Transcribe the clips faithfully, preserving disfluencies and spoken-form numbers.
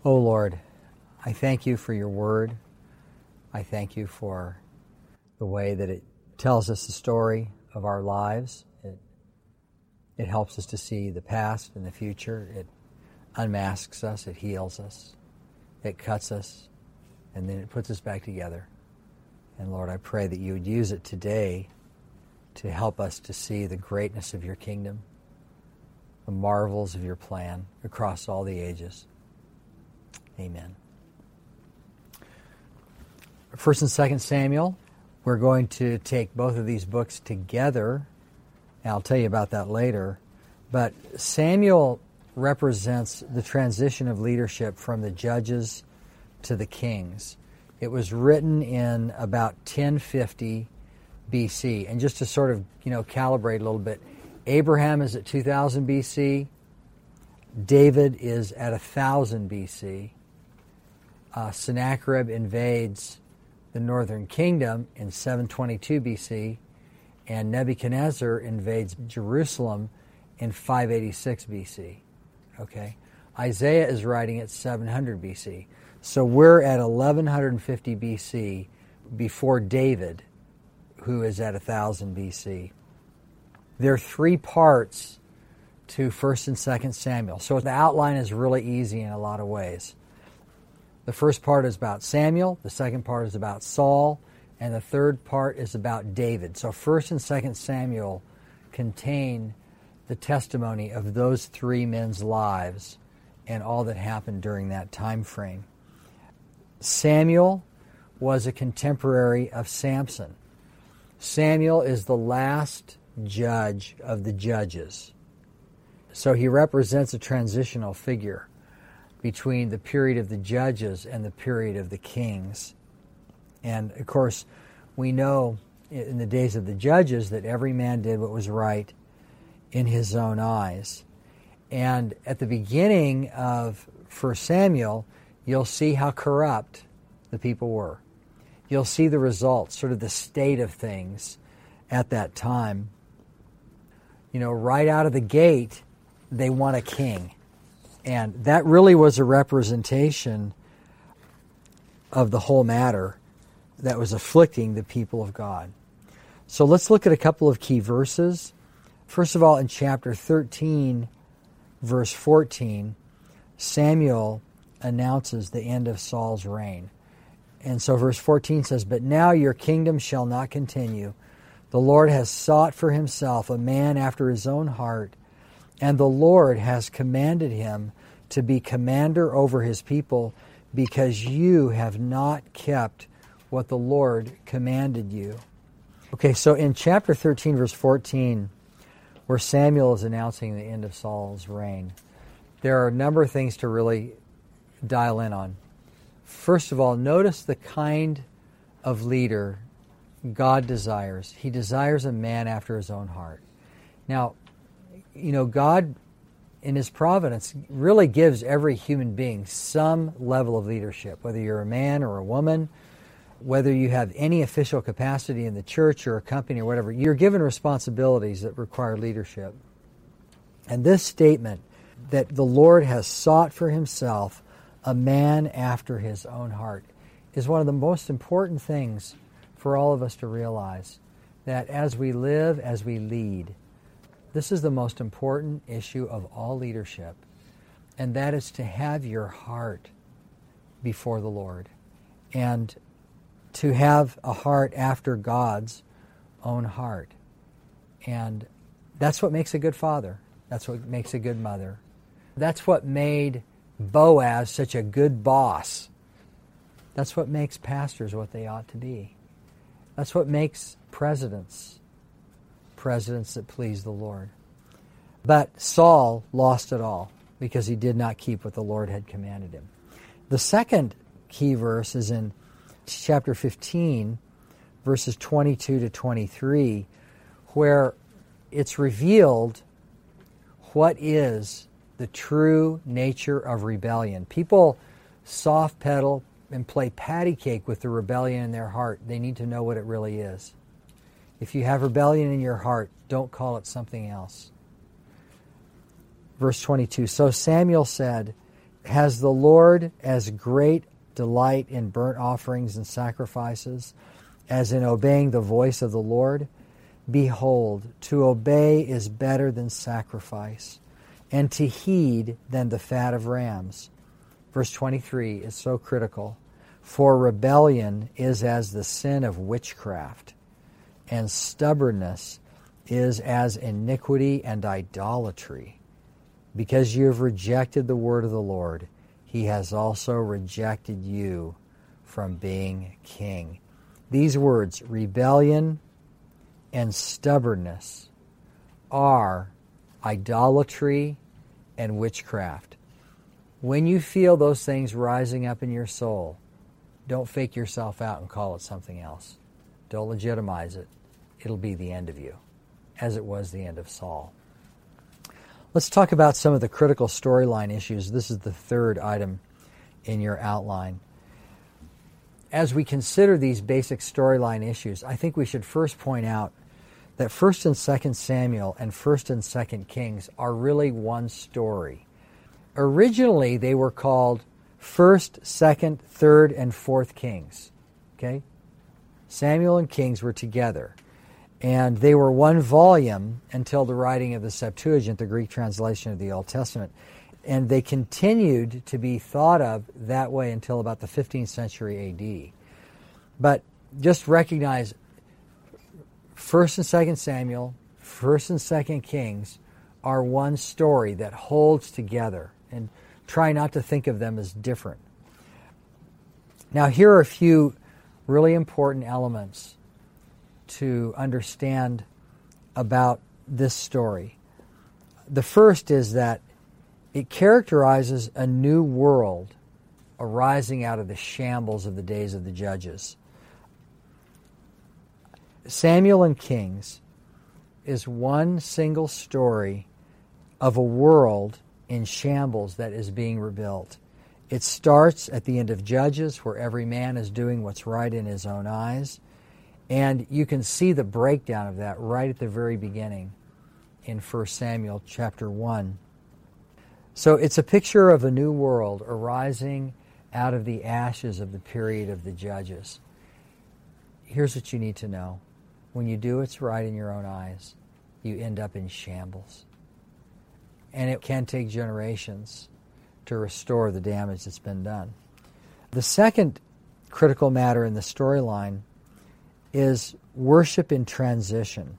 Oh Lord, I thank you for your word. I thank you for the way that it tells us the story of our lives. It, it helps us to see the past and the future. It unmasks us. It heals us. It cuts us. And then it puts us back together. And Lord, I pray that you would use it today to help us to see the greatness of your kingdom, the marvels of your plan across all the ages. Amen. First and Second Samuel, we're going to take both of these books together, and I'll tell you about that later. But Samuel represents the transition of leadership from the judges to the kings. It was written in about ten fifty B C. And just to sort of, you know, calibrate a little bit, Abraham is at two thousand B C. David is at one thousand B C. Uh, Sennacherib invades the northern kingdom in seven twenty-two B C, and Nebuchadnezzar invades Jerusalem in five eighty-six B C. Okay, Isaiah is writing at seven hundred B C. So we're at eleven fifty B C before David, who is at one thousand B C. There are three parts to First and Second Samuel. So the outline is really easy in a lot of ways. The first part is about Samuel, the second part is about Saul, and the third part is about David. So First and Second Samuel contain the testimony of those three men's lives and all that happened during that time frame. Samuel was a contemporary of Samson. Samuel is the last judge of the judges. So he represents a transitional figure between the period of the judges and the period of the kings. And of course, we know in the days of the judges that every man did what was right in his own eyes. And at the beginning of First Samuel, you'll see how corrupt the people were. You'll see the results, sort of the state of things at that time. You know, right out of the gate, they want a king. And that really was a representation of the whole matter that was afflicting the people of God. So let's look at a couple of key verses. First of all, in chapter thirteen, verse fourteen, Samuel announces the end of Saul's reign. And so verse fourteen says, "But now your kingdom shall not continue. The Lord has sought for himself a man after his own heart, and the Lord has commanded him to be commander over his people, because you have not kept what the Lord commanded you." Okay, so in chapter thirteen, verse fourteen, where Samuel is announcing the end of Saul's reign, there are a number of things to really dial in on. First of all, notice the kind of leader God desires. He desires a man after his own heart. Now, you know, God, in his providence, really gives every human being some level of leadership, whether you're a man or a woman, whether you have any official capacity in the church or a company or whatever. You're given responsibilities that require leadership. And this statement that the Lord has sought for himself a man after his own heart is one of the most important things for all of us to realize, that as we live, as we lead, this is the most important issue of all leadership, and that is to have your heart before the Lord, and to have a heart after God's own heart. And that's what makes a good father. That's what makes a good mother. That's what made Boaz such a good boss. That's what makes pastors what they ought to be. That's what makes presidents presidents that please the Lord. But Saul lost it all because he did not keep what the Lord had commanded him. The second key verse is in chapter fifteen, verses twenty-two to twenty-three, where it's revealed what is the true nature of rebellion. People soft pedal and play patty cake with the rebellion in their heart. They need to know what it really is. If you have rebellion in your heart, don't call it something else. Verse twenty-two, "So Samuel said, Has the Lord as great delight in burnt offerings and sacrifices as in obeying the voice of the Lord? Behold, to obey is better than sacrifice, and to heed than the fat of rams. Verse twenty-three is so critical. For rebellion is as the sin of witchcraft, and stubbornness is as iniquity and idolatry. Because you have rejected the word of the Lord, he has also rejected you from being king. These words, rebellion and stubbornness, are idolatry and witchcraft. When you feel those things rising up in your soul, don't fake yourself out and call it something else. Don't legitimize it. It'll be the end of you, as it was the end of Saul. Let's talk about some of the critical storyline issues. This is the third item in your outline. As we consider these basic storyline issues, I think we should first point out that First and Second Samuel and First and Second Kings are really one story. Originally, they were called First, Second, Third, and Fourth Kings. Okay? Samuel and Kings were together. And they were one volume until the writing of the Septuagint, the Greek translation of the Old Testament. And they continued to be thought of that way until about the fifteenth century A D. But just recognize First and Second Samuel, First and Second Kings are one story that holds together. And try not to think of them as different. Now, here are a few really important elements to understand about this story. The first is that it characterizes a new world arising out of the shambles of the days of the judges. Samuel and Kings is one single story of a world in shambles that is being rebuilt. It starts at the end of Judges, where every man is doing what's right in his own eyes. And you can see the breakdown of that right at the very beginning in First Samuel chapter one. So it's a picture of a new world arising out of the ashes of the period of the Judges. Here's what you need to know. When you do what's right in your own eyes, you end up in shambles. And it can take generations to restore the damage that's been done. The second critical matter in the storyline is worship in transition.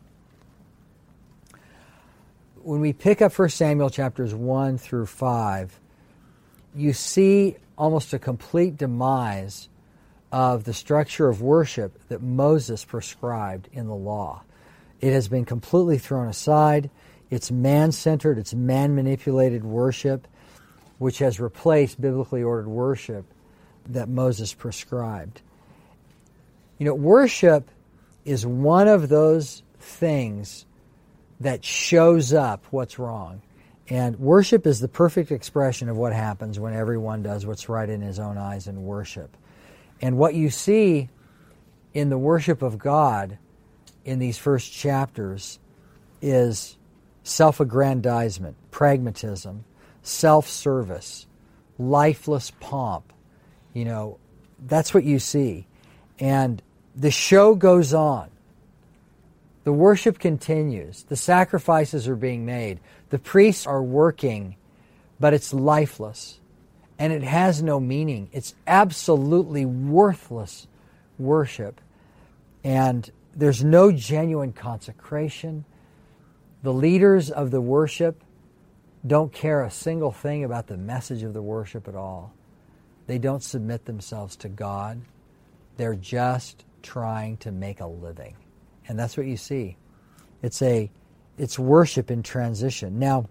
When we pick up First Samuel chapters one through five, you see almost a complete demise of the structure of worship that Moses prescribed in the law. It has been completely thrown aside. It's man-centered, it's man-manipulated worship, which has replaced biblically ordered worship that Moses prescribed. You know, worship is one of those things that shows up what's wrong. And worship is the perfect expression of what happens when everyone does what's right in his own eyes in worship. And what you see in the worship of God in these first chapters is self-aggrandizement, pragmatism, self-service, lifeless pomp. You know, that's what you see. And the show goes on. The worship continues. The sacrifices are being made. The priests are working, but it's lifeless. And it has no meaning. It's absolutely worthless worship. And there's no genuine consecration. The leaders of the worship don't care a single thing about the message of the worship at all. They don't submit themselves to God. They're just trying to make a living. And that's what you see. It's a, it's worship in transition. Now,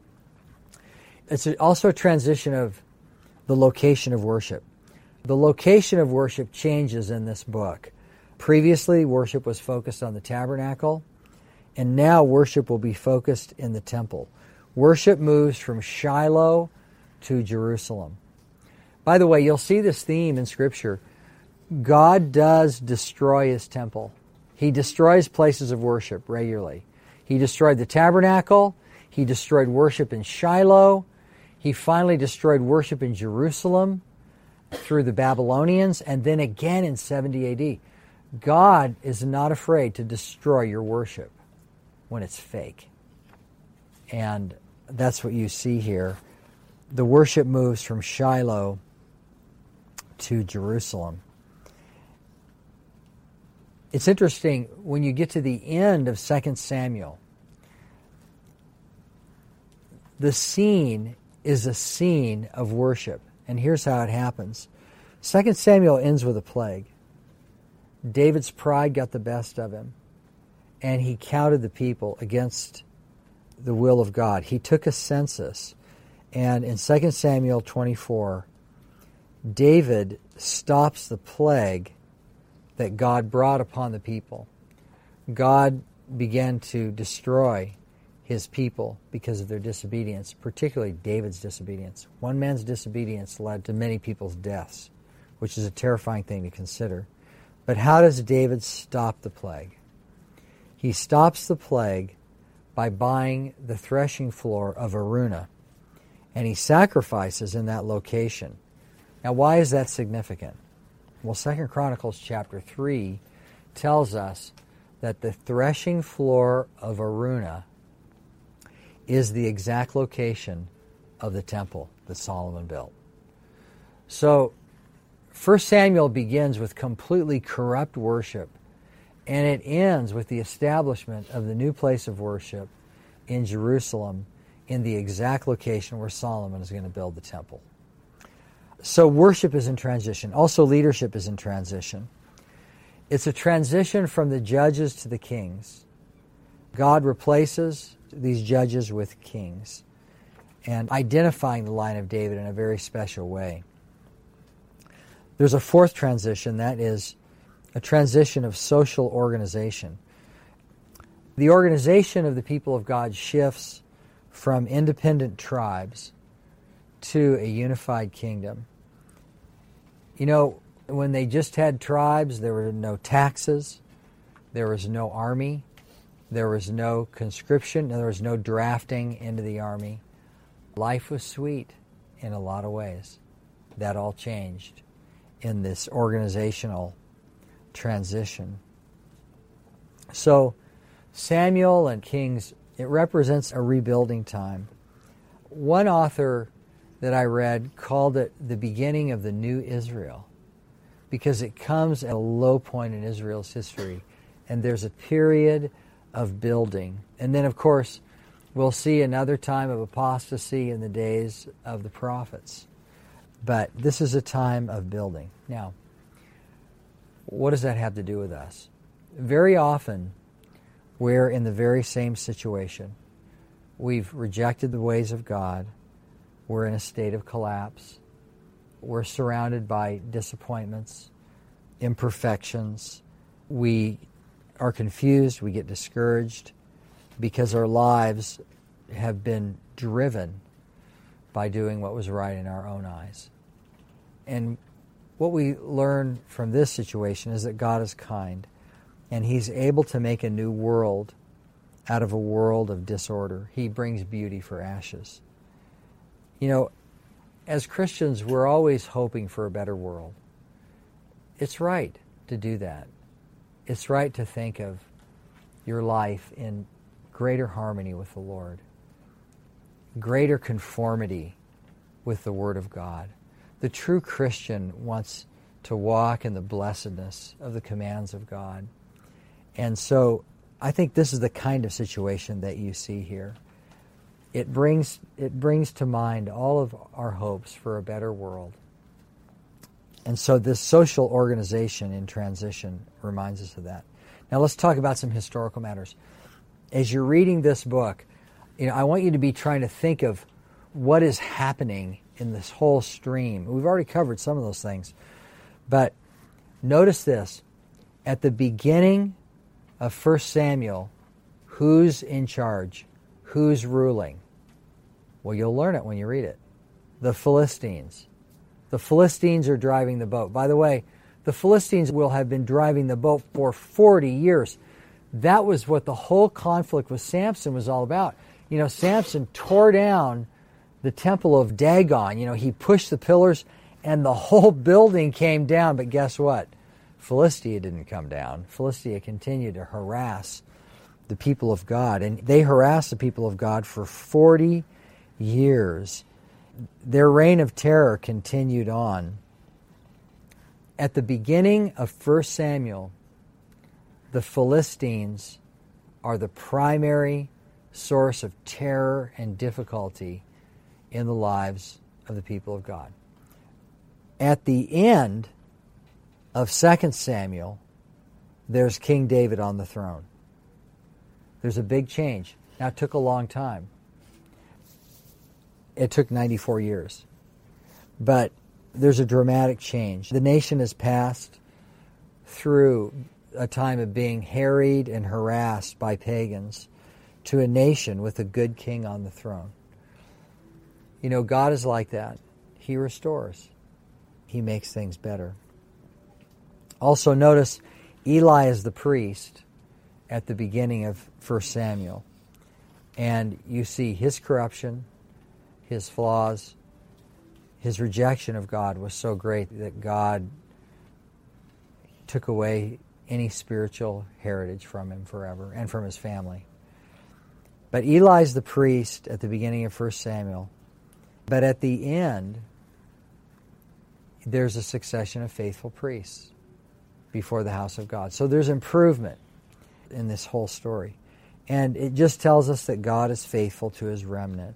it's also a transition of the location of worship. The location of worship changes in this book. Previously, worship was focused on the tabernacle, and now worship will be focused in the temple. Worship moves from Shiloh to Jerusalem. By the way, you'll see this theme in Scripture. God does destroy His temple. He destroys places of worship regularly. He destroyed the tabernacle. He destroyed worship in Shiloh. He finally destroyed worship in Jerusalem through the Babylonians, and then again in seventy A D. God is not afraid to destroy your worship when it's fake. And that's what you see here. The worship moves from Shiloh to Jerusalem. It's interesting, when you get to the end of Second Samuel, the scene is a scene of worship. And here's how it happens. Second Samuel ends with a plague. David's pride got the best of him, and he counted the people against the will of God. He took a census, and in Second Samuel twenty-four, David stops the plague that God brought upon the people. God began to destroy his people because of their disobedience, particularly David's disobedience. One man's disobedience led to many people's deaths, which is a terrifying thing to consider. But how does David stop the plague? He stops the plague by buying the threshing floor of Araunah, and he sacrifices in that location. Now, why is that significant? Well, Second Chronicles chapter three tells us that the threshing floor of Araunah is the exact location of the temple that Solomon built. So, First Samuel begins with completely corrupt worship, and it ends with the establishment of the new place of worship in Jerusalem in the exact location where Solomon is going to build the temple. So worship is in transition. Also, leadership is in transition. It's a transition from the judges to the kings. God replaces these judges with kings, and identifying the line of David in a very special way. There's a fourth transition, that is a transition of social organization. The organization of the people of God shifts from independent tribes to a unified kingdom. You know, when they just had tribes, there were no taxes, there was no army, there was no conscription, there was no drafting into the army. Life was sweet in a lot of ways. That all changed in this organizational transition. So Samuel and Kings, it represents a rebuilding time. One author that I read called it the beginning of the new Israel, because it comes at a low point in Israel's history, and there's a period of building. And then, of course, we'll see another time of apostasy in the days of the prophets. But this is a time of building. Now, what does that have to do with us? Very often, we're in the very same situation. We've rejected the ways of God. We're in a state of collapse. We're surrounded by disappointments, imperfections. We are confused. We get discouraged because our lives have been driven by doing what was right in our own eyes. And what we learn from this situation is that God is kind, and He's able to make a new world out of a world of disorder. He brings beauty for ashes. You know, as Christians, we're always hoping for a better world. It's right to do that. It's right to think of your life in greater harmony with the Lord, greater conformity with the Word of God. The true Christian wants to walk in the blessedness of the commands of God. And so I think this is the kind of situation that you see here. It brings, it brings to mind all of our hopes for a better world. And so this social organization in transition reminds us of that. Now let's talk about some historical matters. As you're reading this book, you know, I want you to be trying to think of what is happening in this whole stream. We've already covered some of those things. But notice this. At the beginning of First Samuel, who's in charge? Who's ruling? Well, you'll learn it when you read it. The Philistines. The Philistines are driving the boat. By the way, the Philistines will have been driving the boat for forty years. That was what the whole conflict with Samson was all about. You know, Samson tore down the temple of Dagon. You know, he pushed the pillars and the whole building came down. But guess what? Philistia didn't come down. Philistia continued to harass the people of God. And they harassed the people of God for forty years. Their reign of terror continued on. At the beginning of First Samuel, the Philistines are the primary source of terror and difficulty in the lives of the people of God. At the end of Second Samuel, there's King David on the throne. There's a big change. Now, it took a long time. It took ninety-four years. But there's a dramatic change. The nation has passed through a time of being harried and harassed by pagans to a nation with a good king on the throne. You know, God is like that. He restores. He makes things better. Also notice Eli is the priest at the beginning of First Samuel. And you see his corruption, his flaws, his rejection of God was so great that God took away any spiritual heritage from him forever and from his family. But Eli's the priest at the beginning of First Samuel. But at the end, there's a succession of faithful priests before the house of God. So there's improvement in this whole story. And it just tells us that God is faithful to his remnant.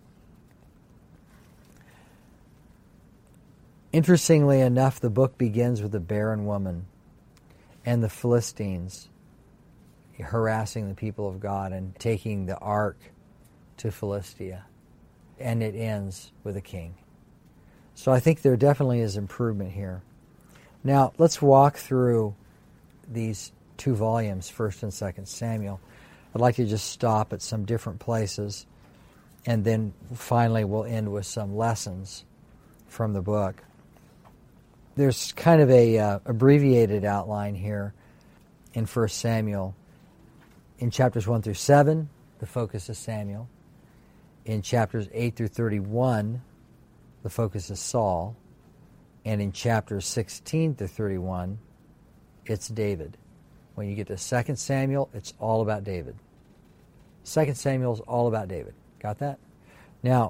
Interestingly enough, the book begins with a barren woman and the Philistines harassing the people of God and taking the ark to Philistia. And it ends with a king. So I think there definitely is improvement here. Now, let's walk through these two volumes, First and Second Samuel. I'd like to just stop at some different places, and then finally we'll end with some lessons from the book. There's kind of a uh, abbreviated outline here in First Samuel. In chapters one through seven, the focus is Samuel. In chapters eight through thirty-one, the focus is Saul. And in chapters sixteen to thirty-one, it's David. When you get to Second Samuel, it's all about David. Second Samuel is all about David. Got that? Now,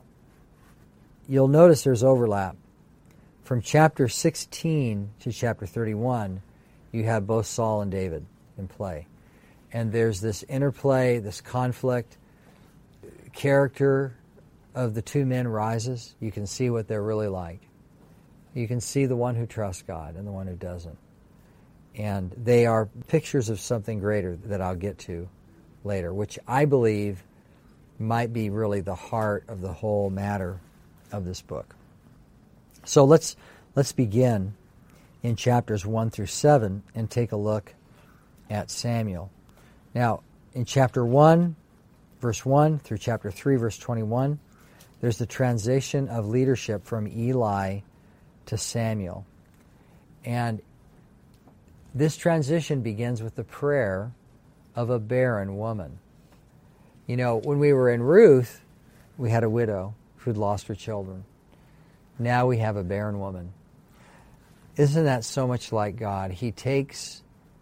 you'll notice there's overlap. From chapter sixteen to chapter thirty-one, you have both Saul and David in play. And there's this interplay, this conflict. Character of the two men rises. You can see what they're really like. You can see the one who trusts God and the one who doesn't. And they are pictures of something greater that I'll get to later, which I believe might be really the heart of the whole matter of this book. So let's let's begin in chapters one through seven and take a look at Samuel. Now, in chapter one, verse one through chapter three, verse twenty-one, there's the transition of leadership from Eli to Samuel. And this transition begins with the prayer of a barren woman. You know, when we were in Ruth, we had a widow who'd lost her children. Now we have a barren woman. Isn't that so much like God? He takes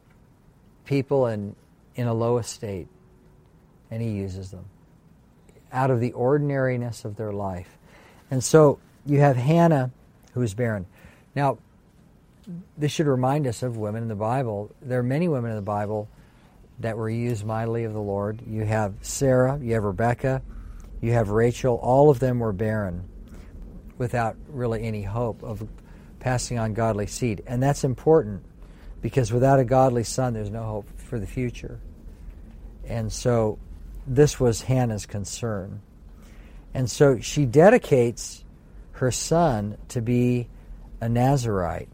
people in, in a low estate and he uses them out of the ordinariness of their life. And so you have Hannah, who is barren. Now, this should remind us of women in the Bible. There are many women in the Bible that were used mightily of the Lord. You have Sarah, you have Rebecca, you have Rachel. All of them were barren without really any hope of passing on godly seed. And that's important because without a godly son, there's no hope for the future. And so this was Hannah's concern. And so she dedicates her son to be a Nazirite.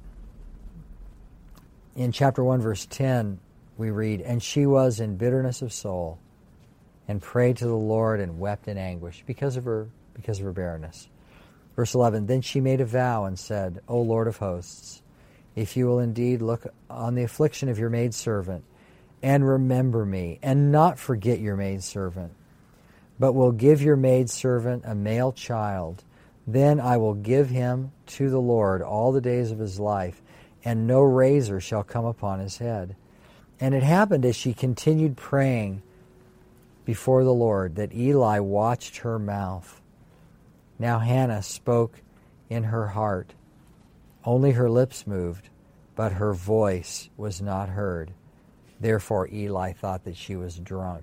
In chapter one, verse ten, we read, "And she was in bitterness of soul, and prayed to the Lord and wept in anguish because of her because of her barrenness." Verse eleven, "Then she made a vow and said, O Lord of hosts, if you will indeed look on the affliction of your maidservant, and remember me, and not forget your maidservant, but will give your maidservant a male child, Then I will give him to the Lord all the days of his life, and no razor shall come upon his head. And it happened as she continued praying before the Lord that Eli watched her mouth. Now Hannah spoke in her heart. Only her lips moved, but her voice was not heard. Therefore Eli thought that she was drunk.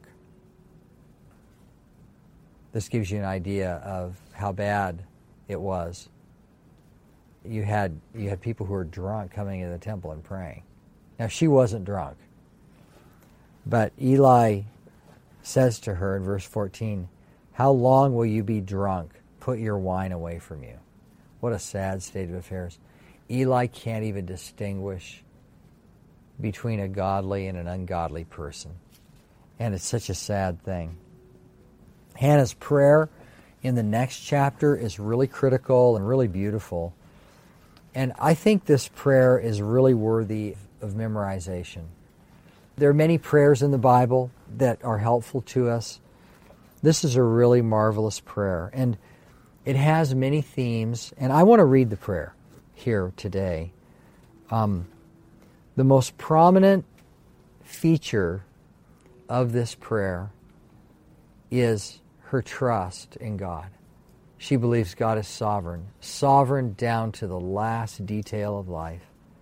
This gives you an idea of how bad it was. You had you had people who were drunk coming into the temple and praying. Now she wasn't drunk. But Eli says to her in verse fourteen, "How long will you be drunk? Put your wine away from you." What a sad state of affairs. Eli can't even distinguish between a godly and an ungodly person. And it's such a sad thing. Hannah's prayer in the next chapter is really critical and really beautiful. And I think this prayer is really worthy of memorization. There are many prayers in the Bible that are helpful to us. This is a really marvelous prayer. And it has many themes. And I want to read the prayer here today. Um, the most prominent feature of this prayer is her trust in God. She believes God is sovereign, sovereign down to the last detail of life.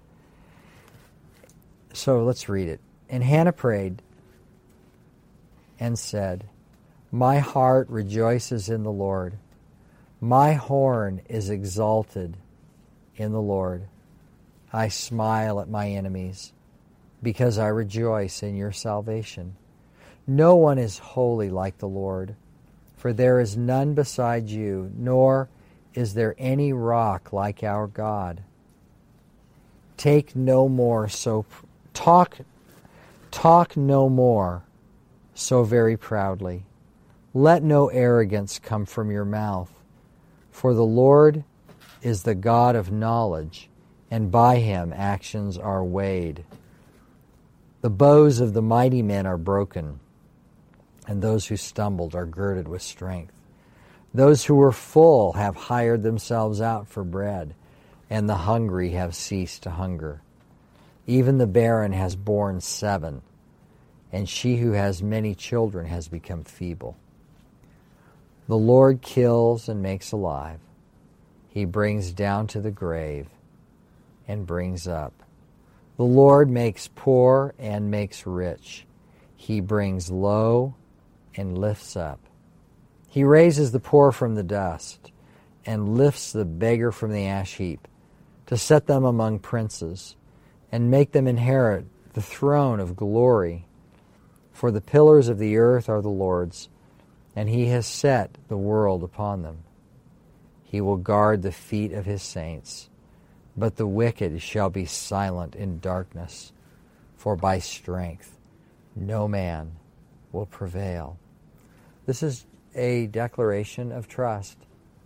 So let's read it. And Hannah prayed and said, "My heart rejoices in the Lord. My horn is exalted in the Lord. I smile at my enemies because I rejoice in your salvation. No one is holy like the Lord, for there is none beside you, nor is there any rock like our God. Take no more so talk talk no more so very proudly. Let no arrogance come from your mouth, for the Lord is the God of knowledge, and by him actions are weighed. The bows of the mighty men are broken, and those who stumbled are girded with strength. Those who were full have hired themselves out for bread, and the hungry have ceased to hunger. Even the barren has borne seven, and she who has many children has become feeble. The Lord kills and makes alive. He brings down to the grave and brings up. The Lord makes poor and makes rich. He brings low and lifts up. He raises the poor from the dust and lifts the beggar from the ash heap, to set them among princes and make them inherit the throne of glory. For the pillars of the earth are the Lord's, and he has set the world upon them. He will guard the feet of his saints, but the wicked shall be silent in darkness, for by strength no man will prevail. This is a declaration of trust.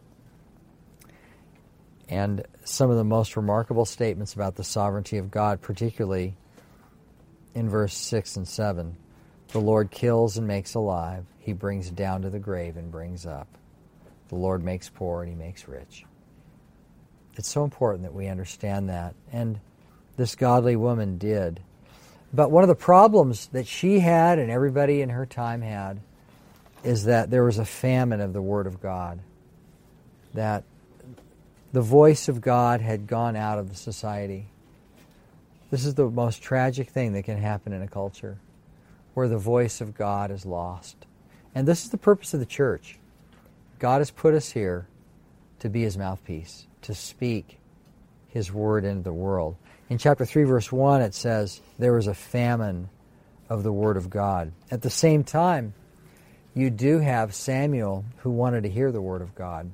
And some of the most remarkable statements about the sovereignty of God, particularly in verse six and seven. The Lord kills and makes alive. He brings down to the grave and brings up. The Lord makes poor and he makes rich. It's so important that we understand that. And this godly woman did. But one of the problems that she had and everybody in her time had is that there was a famine of the Word of God. That the voice of God had gone out of the society. This is the most tragic thing that can happen in a culture, where the voice of God is lost. And this is the purpose of the church. God has put us here to be his mouthpiece, to speak his word into the world. In chapter three, verse one, it says, there was a famine of the word of God. At the same time, you do have Samuel who wanted to hear the word of God.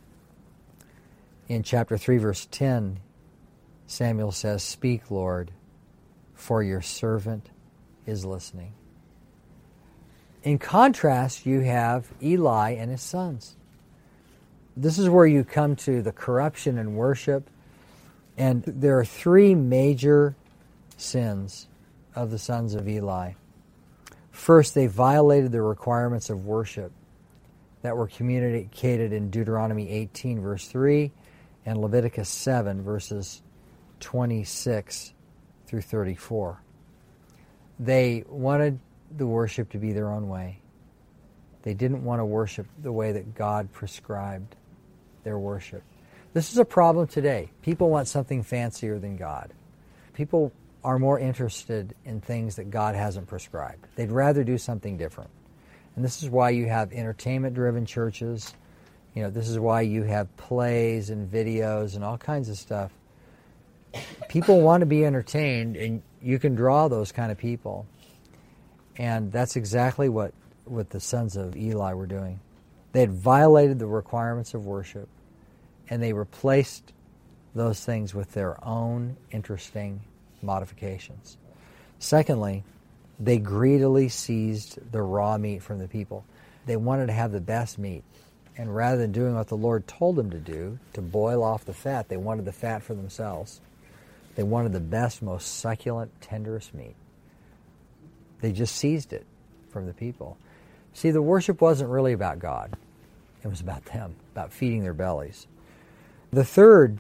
In chapter three, verse ten, Samuel says, "Speak, Lord, for your servant is listening." In contrast, you have Eli and his sons. This is where you come to the corruption in worship. And there are three major sins of the sons of Eli. First, they violated the requirements of worship. that were communicated in Deuteronomy eighteen, verse three, and Leviticus seven, verses twenty-six through thirty-four. They wanted the worship to be their own way. They didn't want to worship the way that God prescribed their worship. This is a problem today. People want something fancier than God. People are more interested in things that God hasn't prescribed. They'd rather do something different. And this is why you have entertainment-driven churches. You know, this is why you have plays and videos and all kinds of stuff. People want to be entertained, and you can draw those kind of people. And that's exactly what, what the sons of Eli were doing. They had violated the requirements of worship, and they replaced those things with their own interesting modifications. Secondly, they greedily seized the raw meat from the people. They wanted to have the best meat. And rather than doing what the Lord told them to do, to boil off the fat, they wanted the fat for themselves. They wanted the best, most succulent, tenderest meat. They just seized it from the people. See, the worship wasn't really about God. It was about them, about feeding their bellies. The third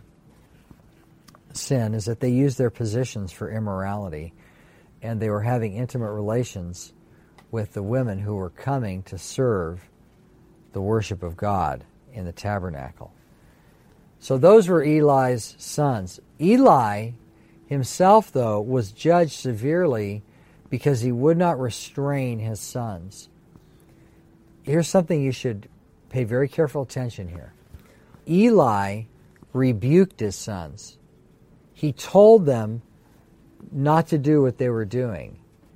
sin is that they used their positions for immorality, and they were having intimate relations with the women who were coming to serve the worship of God in the tabernacle. So those were Eli's sons. Eli himself, though, was judged severely because he would not restrain his sons. Here's something you should pay very careful attention here. Eli rebuked his sons. He told them not to do what they were doing,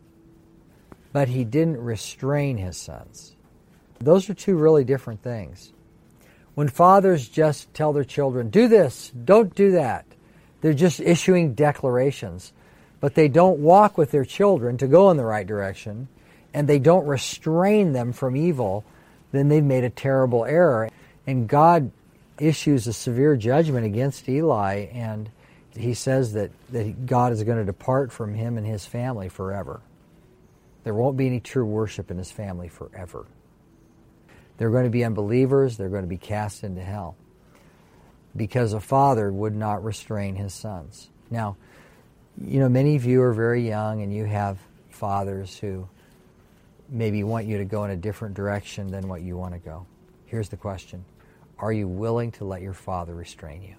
but he didn't restrain his sons. Those are two really different things. When fathers just tell their children, do this, don't do that, they're just issuing declarations, but they don't walk with their children to go in the right direction, and they don't restrain them from evil, then they've made a terrible error. And God issues a severe judgment against Eli, and he says that, that God is going to depart from him and his family forever. There won't be any true worship in his family forever. They're going to be unbelievers. They're going to be cast into hell because a father would not restrain his sons. Now, you know, many of you are very young, and you have fathers who maybe want you to go in a different direction than what you want to go. Here's the question. Are you willing to let your father restrain you?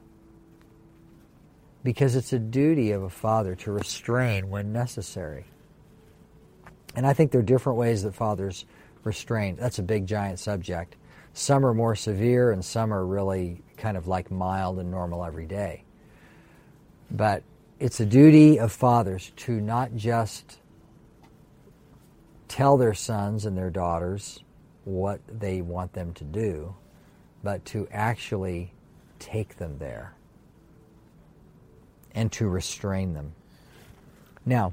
Because it's a duty of a father to restrain when necessary. And I think there are different ways that fathers restrain. That's a big, giant subject. Some are more severe, and some are really kind of like mild and normal every day. But it's a duty of fathers to not just tell their sons and their daughters what they want them to do, but to actually take them there and to restrain them. Now,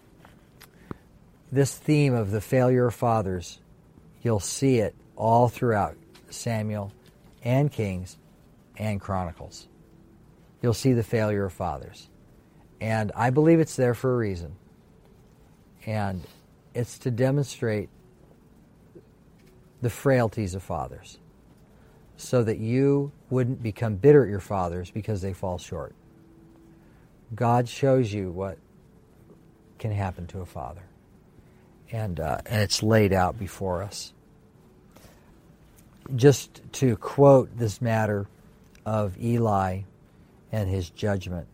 this theme of the failure of fathers, you'll see it all throughout Samuel and Kings and Chronicles. You'll see the failure of fathers. And I believe it's there for a reason. And it's to demonstrate the frailties of fathers, so that you wouldn't become bitter at your fathers because they fall short. God shows you what can happen to a father. And, uh, and it's laid out before us. Just to quote this matter of Eli and his judgment.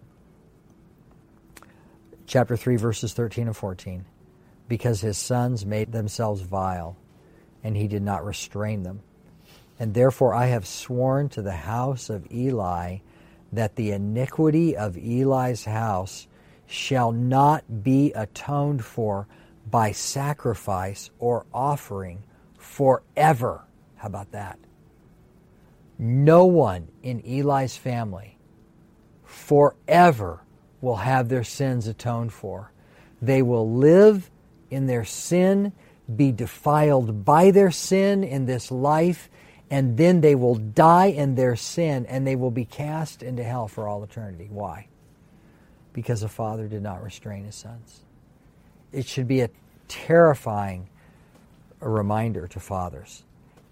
Chapter three, verses thirteen and fourteen. Because his sons made themselves vile, and he did not restrain them. And therefore I have sworn to the house of Eli that the iniquity of Eli's house shall not be atoned for by sacrifice or offering forever. How about that? No one in Eli's family forever will have their sins atoned for. They will live in their sin, be defiled by their sin in this life, and then they will die in their sin, and they will be cast into hell for all eternity. Why? Because a father did not restrain his sons. It should be a terrifying reminder to fathers.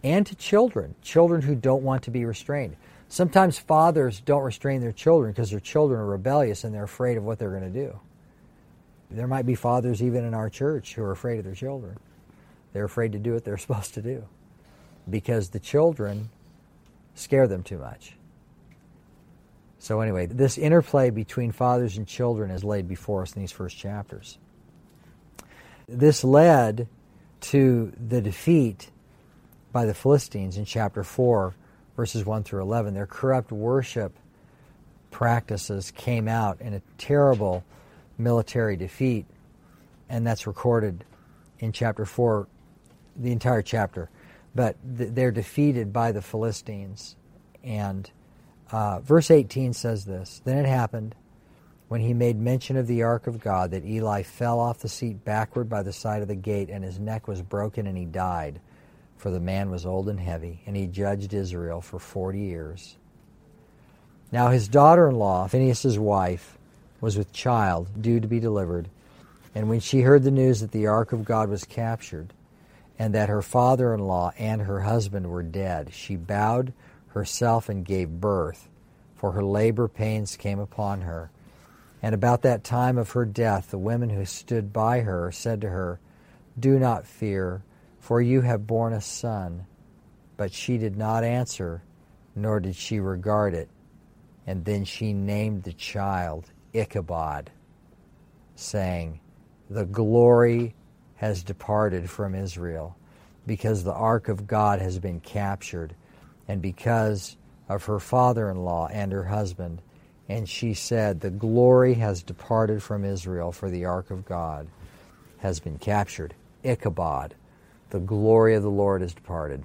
and to children, children who don't want to be restrained. Sometimes fathers don't restrain their children because their children are rebellious and they're afraid of what they're going to do. There might be fathers even in our church who are afraid of their children. They're afraid to do what they're supposed to do because the children scare them too much. So anyway, this interplay between fathers and children is laid before us in these first chapters. This led to the defeat by the Philistines in chapter four, verses one through eleven. Their corrupt worship practices came out in a terrible military defeat, and that's recorded in chapter four, the entire chapter. But th- they're defeated by the Philistines. And uh, verse eighteen says this, "Then it happened, when he made mention of the ark of God, that Eli fell off the seat backward by the side of the gate, and his neck was broken, and he died. For the man was old and heavy, and he judged Israel for forty years. Now his daughter-in-law, Phinehas' wife, was with child, due to be delivered. And when she heard the news that the ark of God was captured, and that her father-in-law and her husband were dead, she bowed herself and gave birth, for her labor pains came upon her. And about that time of her death, the women who stood by her said to her, 'Do not fear, for you have borne a son.' But she did not answer, nor did she regard it. And then she named the child Ichabod, saying, 'The glory has departed from Israel, because the ark of God has been captured, and because of her father-in-law and her husband.' And she said, 'The glory has departed from Israel, for the ark of God has been captured.'" Ichabod, the glory of the Lord has departed.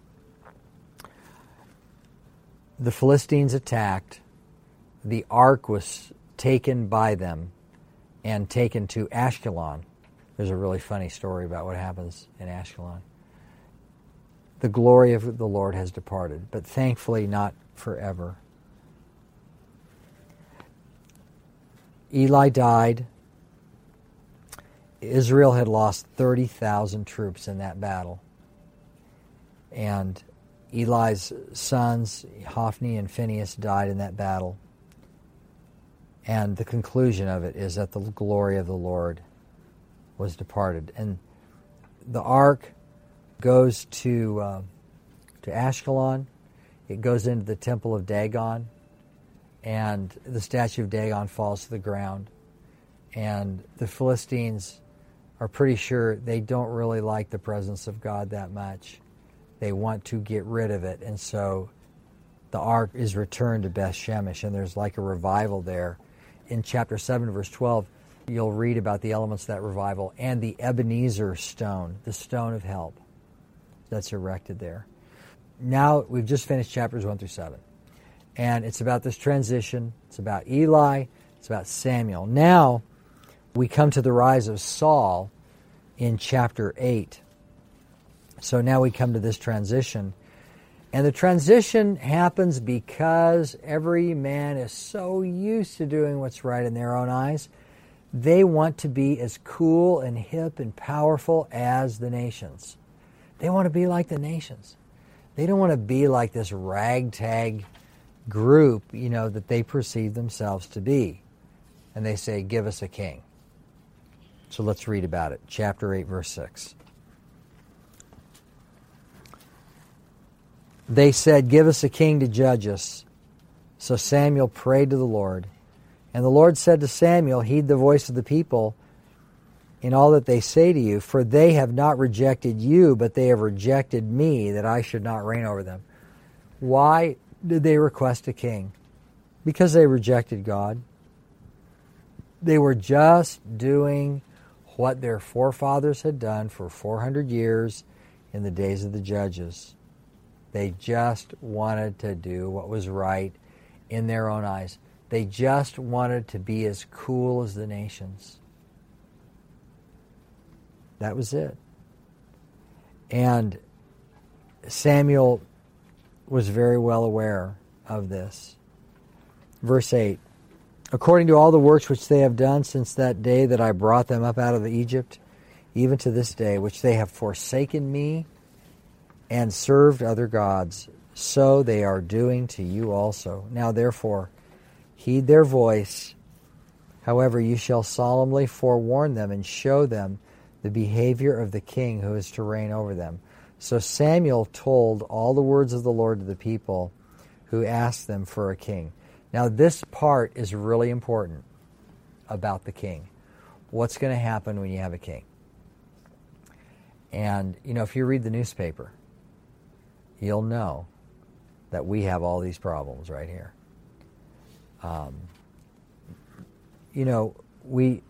The Philistines attacked. The ark was taken by them and taken to Ashkelon. There's a really funny story about what happens in Ashkelon. The glory of the Lord has departed, but thankfully not forever. Eli died. Israel had lost thirty thousand troops in that battle. And Eli's sons, Hophni and Phinehas, died in that battle. And the conclusion of it is that the glory of the Lord was departed. And the ark goes to uh, to Ashkelon. It goes into the temple of Dagon. And the statue of Dagon falls to the ground. And the Philistines are pretty sure they don't really like the presence of God that much. They want to get rid of it. And so the ark is returned to Beth Shemesh, and there's like a revival there. In chapter seven, verse twelve, you'll read about the elements of that revival and the Ebenezer stone, the stone of help that's erected there. Now, we've just finished chapters one through seven. And it's about this transition. It's about Eli. It's about Samuel. Now, we come to the rise of Saul in chapter eight. So now we come to this transition. And the transition happens because every man is so used to doing what's right in their own eyes. They want to be as cool and hip and powerful as the nations. They want to be like the nations. They don't want to be like this ragtag group, you know, that they perceive themselves to be. And they say, "Give us a king." So let's read about it. Chapter eight, verse six. They said, "Give us a king to judge us." So Samuel prayed to the Lord. And the Lord said to Samuel, "Heed the voice of the people in all that they say to you, for they have not rejected you, but they have rejected me, that I should not reign over them." Why did they request a king? Because they rejected God. They were just doing what their forefathers had done for four hundred years in the days of the judges. They just wanted to do what was right in their own eyes. They just wanted to be as cool as the nations. That was it. And Samuel was very well aware of this. Verse eight, "According to all the works which they have done since that day that I brought them up out of Egypt, even to this day, which they have forsaken me and served other gods. So they are doing to you also. Now therefore, heed their voice. However, you shall solemnly forewarn them and show them the behavior of the king who is to reign over them. So Samuel told all the words of the Lord to the people who asked them for a king. Now this part is really important about the king. What's going to happen when you have a king? And, you know, if you read the newspaper, you'll know that we have all these problems right here. Um, you know, we,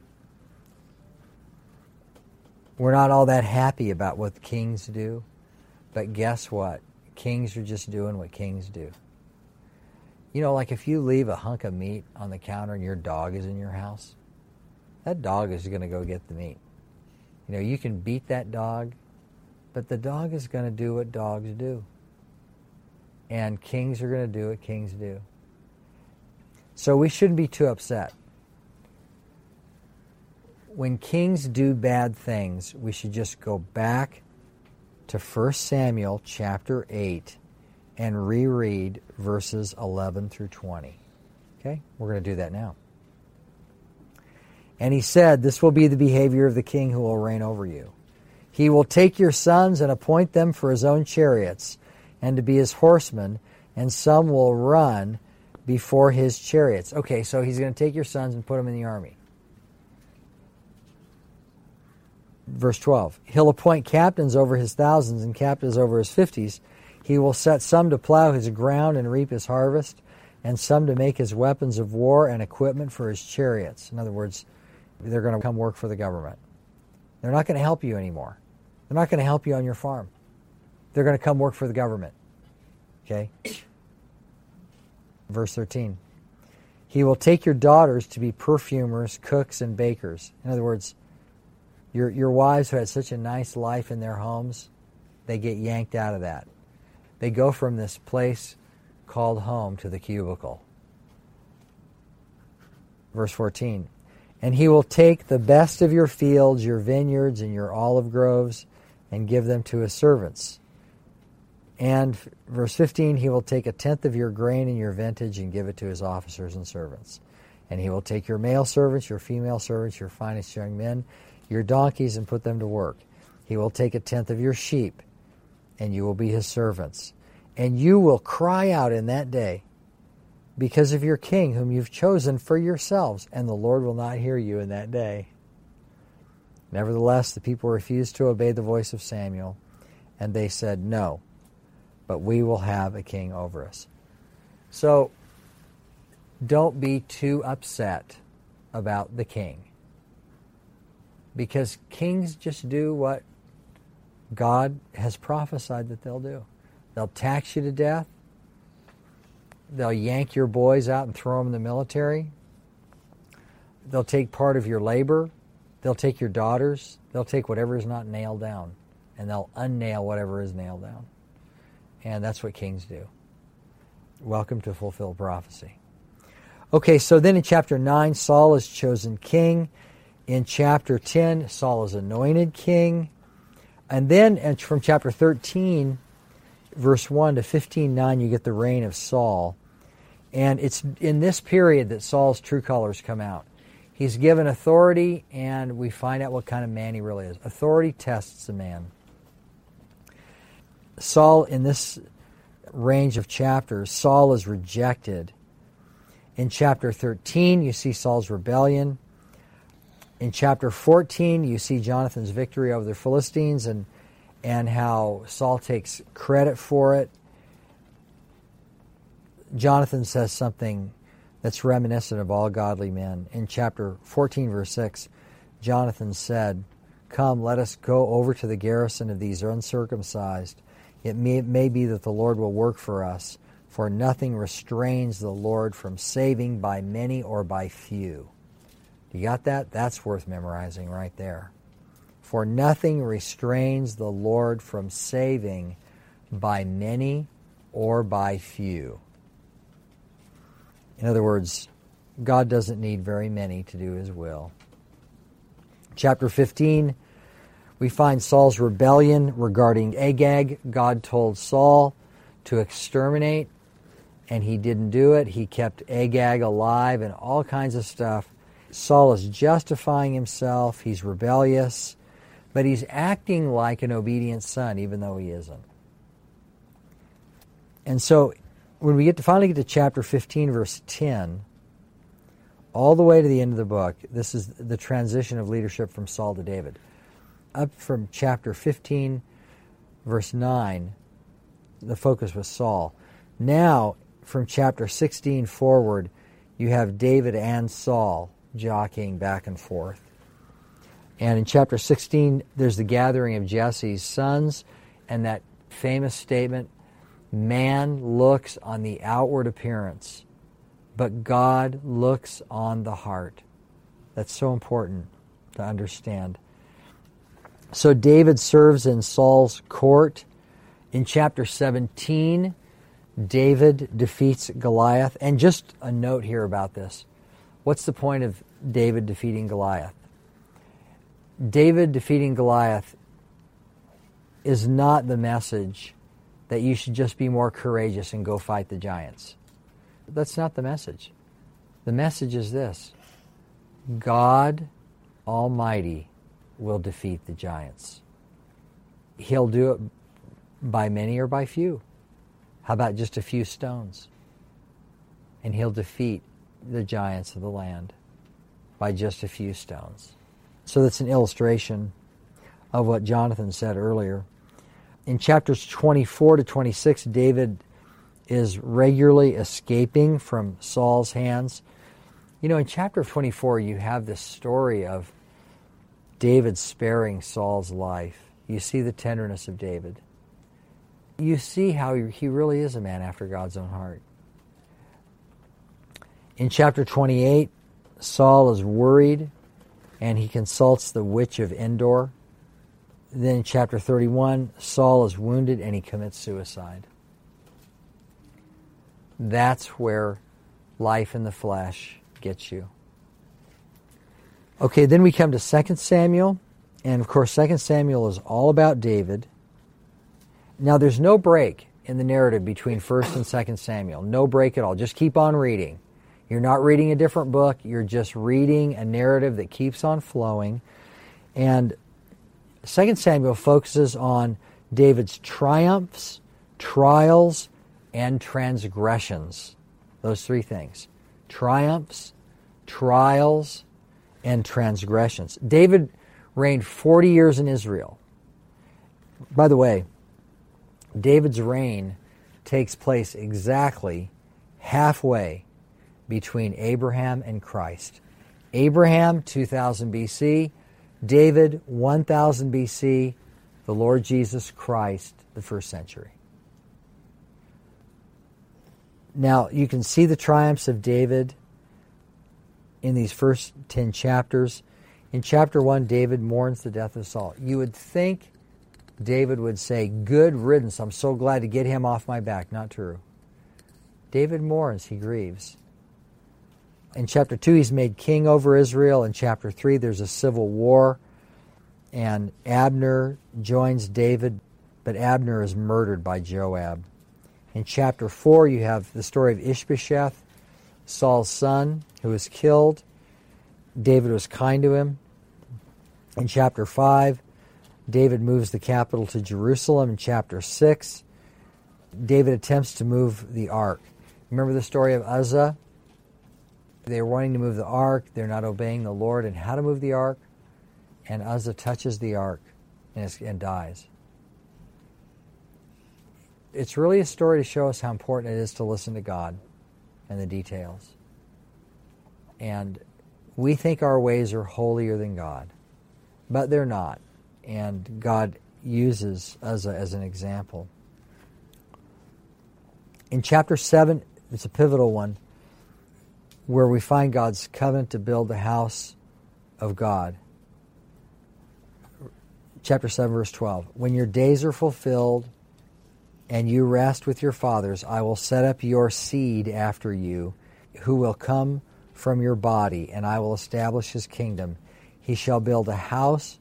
we're not all that happy about what kings do, but guess what? Kings are just doing what kings do. You know, like if you leave a hunk of meat on the counter and your dog is in your house, that dog is going to go get the meat. You know, you can beat that dog, but the dog is going to do what dogs do. And kings are going to do what kings do. So we shouldn't be too upset. When kings do bad things, we should just go back to First Samuel chapter eight and reread verses eleven through twenty. Okay? We're going to do that now. And he said, this will be the behavior of the king who will reign over you. He will take your sons and appoint them for his own chariots and to be his horsemen, and some will run before his chariots. Okay, so he's going to take your sons and put them in the army. Verse twelve, he'll appoint captains over his thousands and captains over his fifties. He will set some to plow his ground and reap his harvest, and some to make his weapons of war and equipment for his chariots. In other words, they're going to come work for the government. They're not going to help you anymore. They're not going to help you on your farm. They're going to come work for the government. Okay? Verse thirteen. He will take your daughters to be perfumers, cooks, and bakers. In other words, your your wives who had such a nice life in their homes, they get yanked out of that. They go from this place called home to the cubicle. Verse fourteen. And he will take the best of your fields, your vineyards, and your olive groves, and give them to his servants. And verse fifteen, he will take a tenth of your grain and your vintage and give it to his officers and servants. And he will take your male servants, your female servants, your finest young men, your donkeys, and put them to work. He will take a tenth of your sheep, and you will be his servants. And you will cry out in that day because of your king whom you've chosen for yourselves, and the Lord will not hear you in that day. Nevertheless, the people refused to obey the voice of Samuel, and they said, no, but we will have a king over us. So, don't be too upset about the king, because kings just do what God has prophesied that they'll do. They'll tax you to death. They'll yank your boys out and throw them in the military. They'll take part of your labor. They'll take your daughters. They'll take whatever is not nailed down, and they'll unnail whatever is nailed down. And that's what kings do. Welcome to fulfilled prophecy. Okay, so then in chapter nine, Saul is chosen king. In chapter ten, Saul is anointed king. And then from chapter thirteen, verse one to fifteen nine, you get the reign of Saul. And it's in this period that Saul's true colors come out. He's given authority, and we find out what kind of man he really is. Authority tests a man. Saul, in this range of chapters, Saul is rejected. In chapter thirteen, you see Saul's rebellion. In chapter fourteen, you see Jonathan's victory over the Philistines and, and how Saul takes credit for it. Jonathan says something that's reminiscent of all godly men. In chapter fourteen, verse six, Jonathan said, come, let us go over to the garrison of these uncircumcised. It may, it may be that the Lord will work for us, for nothing restrains the Lord from saving by many or by few. You got that? That's worth memorizing right there. For nothing restrains the Lord from saving by many or by few. In other words, God doesn't need very many to do his will. Chapter fifteen, We find Saul's rebellion regarding Agag. God told Saul to exterminate, and he didn't do it. He kept Agag alive and all kinds of stuff. Saul is justifying himself. He's rebellious, but he's acting like an obedient son, even though he isn't. And so when we get to finally get to chapter fifteen, verse ten, all the way to the end of the book, this is the transition of leadership from Saul to David. Up from chapter fifteen, verse nine, the focus was Saul. Now, from chapter sixteen forward, you have David and Saul jockeying back and forth. And in chapter sixteen, there's the gathering of Jesse's sons, and that famous statement, man looks on the outward appearance, but God looks on the heart. That's so important to understand. So David serves in Saul's court. In chapter seventeen, David defeats Goliath. And just a note here about this. What's the point of David defeating Goliath? David defeating Goliath is not the message that you should just be more courageous and go fight the giants. That's not the message. The message is this: God Almighty will defeat the giants. He'll do it by many or by few. How about just a few stones? And he'll defeat the giants of the land by just a few stones. So that's an illustration of what Jonathan said earlier. In chapters twenty-four to twenty-six, David is regularly escaping from Saul's hands. You know, in chapter twenty-four, you have this story of David sparing Saul's life. You see the tenderness of David. You see how he really is a man after God's own heart. In chapter twenty-eight, Saul is worried, and he consults the witch of Endor. Then in chapter thirty-one, Saul is wounded and he commits suicide. That's where life in the flesh gets you. Okay, then we come to Second Samuel, and of course Second Samuel is all about David. Now there's no break in the narrative between First and Second Samuel. No break at all. Just keep on reading. You're not reading a different book. You're just reading a narrative that keeps on flowing. And Second Samuel focuses on David's triumphs, trials, and transgressions. Those three things. Triumphs, trials, and transgressions. David reigned forty years in Israel. By the way, David's reign takes place exactly halfway between Abraham and Christ. Abraham, two thousand B C, David, one thousand B C, the Lord Jesus Christ, the first century. Now, you can see the triumphs of David in these first ten chapters. In chapter one, David mourns the death of Saul. You would think David would say, "Good riddance, I'm so glad to get him off my back." Not true. David mourns, he grieves. In chapter two, he's made king over Israel. In chapter three, there's a civil war, and Abner joins David, but Abner is murdered by Joab. In chapter four, you have the story of Ishbosheth, Saul's son, who was killed. David was kind to him. In chapter five, David moves the capital to Jerusalem. In chapter six, David attempts to move the ark. Remember the story of Uzzah? They were wanting to move the ark. They're not obeying the Lord and how to move the ark. And Uzzah touches the ark and, and dies. It's really a story to show us how important it is to listen to God and the details. And we think our ways are holier than God, but they're not. And God uses Uzzah as an example. In chapter seven, it's a pivotal one, where we find God's covenant to build the house of God. Chapter seven, verse twelve. When your days are fulfilled and you rest with your fathers, I will set up your seed after you, who will come from your body, and I will establish his kingdom. He shall build a house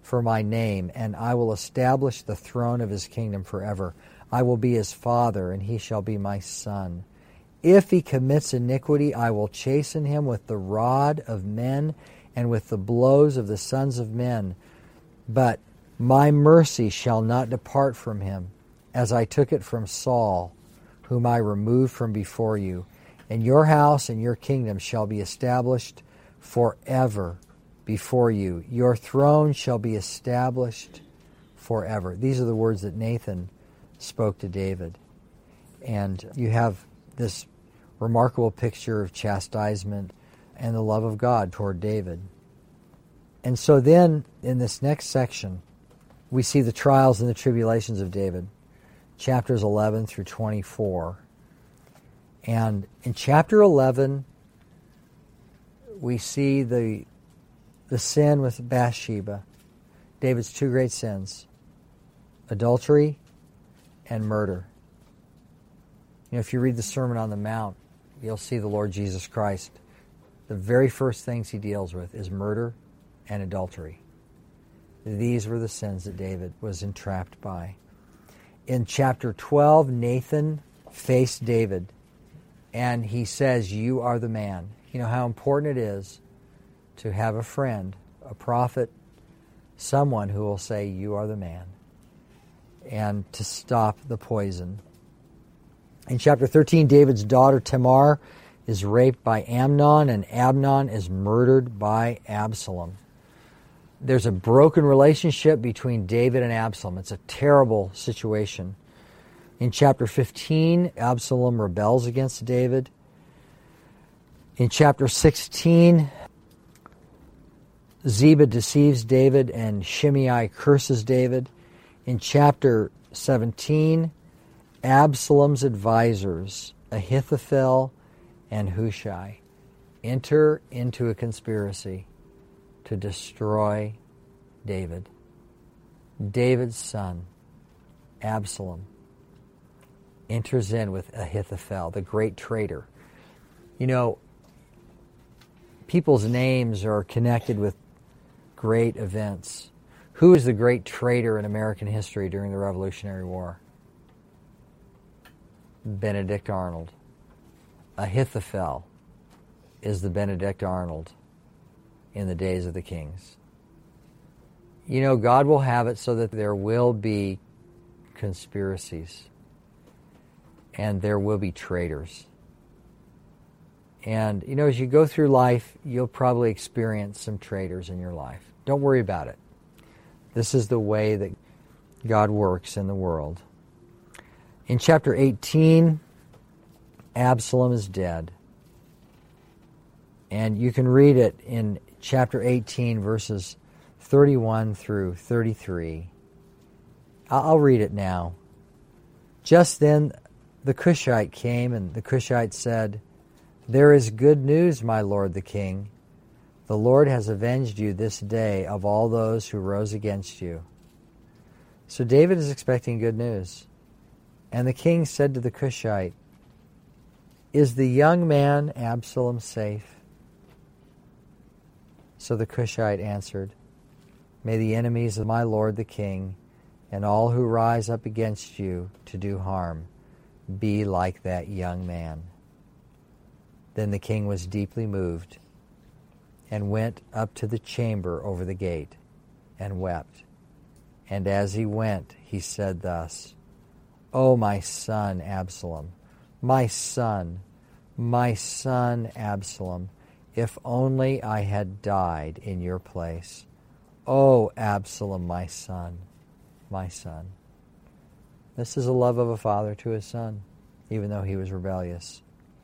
for my name, and I will establish the throne of his kingdom forever. I will be his father, and he shall be my son. If he commits iniquity, I will chasten him with the rod of men and with the blows of the sons of men. But my mercy shall not depart from him, as I took it from Saul, whom I removed from before you. And your house and your kingdom shall be established forever before you. Your throne shall be established forever. These are the words that Nathan spoke to David. And you have this remarkable picture of chastisement and the love of God toward David. And so then, in this next section, we see the trials and the tribulations of David, chapters eleven through twenty-four. And in chapter eleven, we see the, the sin with Bathsheba, David's two great sins, adultery and murder. You know, if you read the Sermon on the Mount, you'll see the Lord Jesus Christ. The very first things he deals with is murder and adultery. These were the sins that David was entrapped by. In chapter twelve, Nathan faced David, and he says, "You are the man." You know how important it is to have a friend, a prophet, someone who will say, "You are the man," and to stop the poison. In chapter thirteen, David's daughter Tamar is raped by Amnon, and Amnon is murdered by Absalom. There's a broken relationship between David and Absalom. It's a terrible situation. In chapter fifteen, Absalom rebels against David. In chapter sixteen, Ziba deceives David and Shimei curses David. In chapter seventeen, Absalom's advisors, Ahithophel and Hushai, enter into a conspiracy to destroy David. David's son, Absalom, enters in with Ahithophel, the great traitor. You know, people's names are connected with great events. Who is the great traitor in American history during the Revolutionary War? Benedict Arnold. Ahithophel is the Benedict Arnold in the days of the kings. You know, God will have it so that there will be conspiracies and there will be traitors. And, you know, as you go through life, you'll probably experience some traitors in your life. Don't worry about it. This is the way that God works in the world. In chapter eighteen, Absalom is dead. And you can read it in chapter eighteen, verses thirty-one through thirty-three. I'll read it now. Just then the Cushite came, and the Cushite said, "There is good news, my lord the king. The Lord has avenged you this day of all those who rose against you." So David is expecting good news. And the king said to the Cushite, "Is the young man Absalom safe?" So the Cushite answered, "May the enemies of my lord the king and all who rise up against you to do harm be like that young man." Then the king was deeply moved and went up to the chamber over the gate and wept. And as he went, he said thus, "O my son Absalom, my son, my son Absalom, if only I had died in your place. O Absalom, my son, my son." This is the love of a father to his son, even though he was rebellious.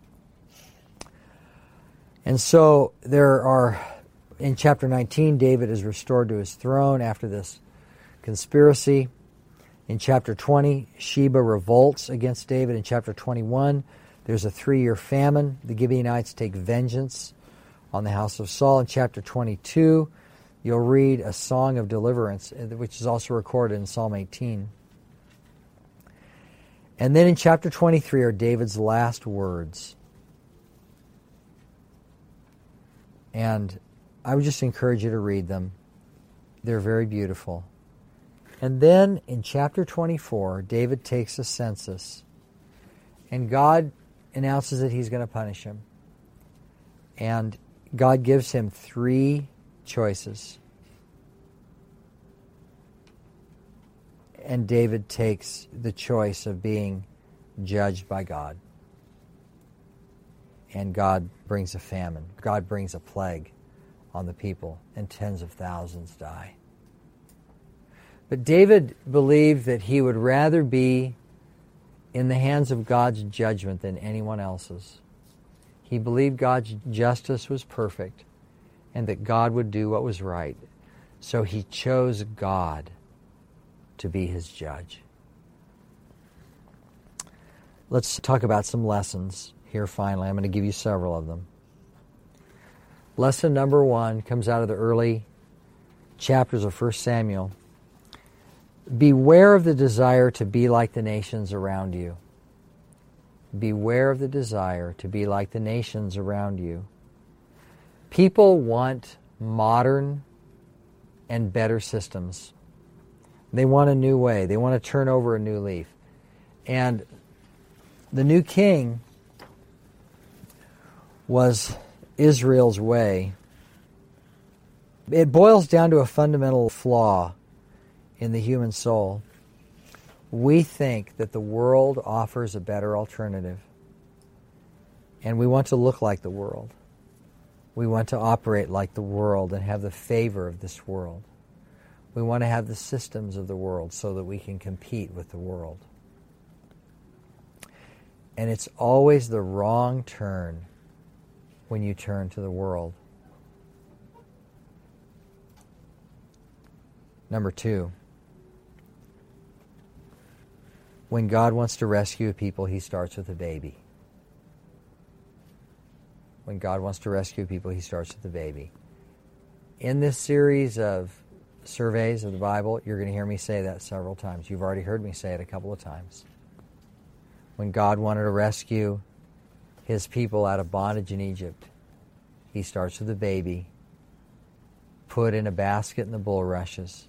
And so there are, in chapter nineteen, David is restored to his throne after this conspiracy. In chapter twenty, Sheba revolts against David. In chapter twenty-one, there's a three-year famine. The Gibeonites take vengeance on the house of Saul. In chapter twenty-two, you'll read a song of deliverance, which is also recorded in Psalm eighteen. And then in chapter twenty-three are David's last words. And I would just encourage you to read them. They're very beautiful. And then in chapter twenty-four, David takes a census, and God announces that he's going to punish him. And God gives him three choices. And David takes the choice of being judged by God. And God brings a famine. God brings a plague on the people, and tens of thousands die. But David believed that he would rather be in the hands of God's judgment than anyone else's. He believed God's justice was perfect and that God would do what was right. So he chose God to be his judge. Let's talk about some lessons here finally. I'm going to give you several of them. Lesson number one comes out of the early chapters of First Samuel. Beware of the desire to be like the nations around you. Beware of the desire to be like the nations around you. People want modern and better systems. They want a new way. They want to turn over a new leaf. And the new king was Israel's way. It boils down to a fundamental flaw in the human soul. We think that the world offers a better alternative. And we want to look like the world. We want to operate like the world and have the favor of this world. We want to have the systems of the world so that we can compete with the world. And it's always the wrong turn when you turn to the world. Number two, when God wants to rescue people, he starts with a baby. When God wants to rescue people, he starts with a baby. In this series of surveys of the Bible, you're going to hear me say that several times. You've already heard me say it a couple of times. When God wanted to rescue his people out of bondage in Egypt, he starts with a baby, put in a basket in the bulrushes.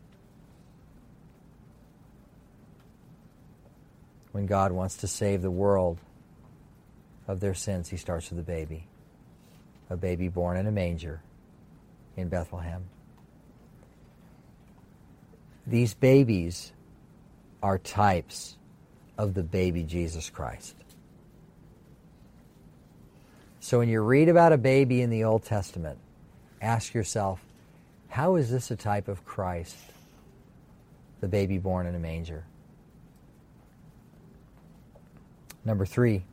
When God wants to save the world of their sins, he starts with a baby. A baby born in a manger in Bethlehem. These babies are types of the baby Jesus Christ. So when you read about a baby in the Old Testament, ask yourself, how is this a type of Christ, the baby born in a manger? Number three,